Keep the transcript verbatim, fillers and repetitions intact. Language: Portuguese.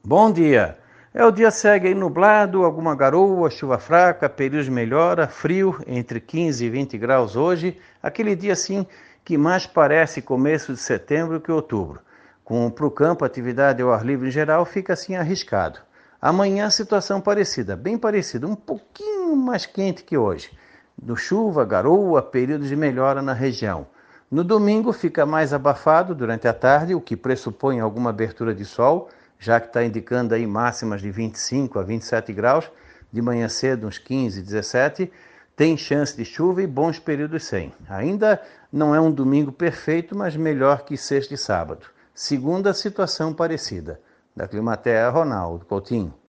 Bom dia! É, o dia segue aí nublado, alguma garoa, chuva fraca, períodos melhora, frio, entre quinze e vinte graus hoje, aquele dia assim que mais parece começo de setembro que outubro. Com para o campo, atividade ao ar livre em geral fica assim arriscado. Amanhã situação parecida, bem parecida, um pouquinho mais quente que hoje. No chuva, garoa, períodos de melhora na região. No domingo fica mais abafado durante a tarde, o que pressupõe alguma abertura de sol, já que está indicando aí máximas de vinte e cinco a vinte e sete graus, de manhã cedo uns quinze, dezessete, tem chance de chuva e bons períodos sem. Ainda não é um domingo perfeito, mas melhor que sexta e sábado. Segunda, situação parecida. Da Climatea, Ronaldo Coutinho.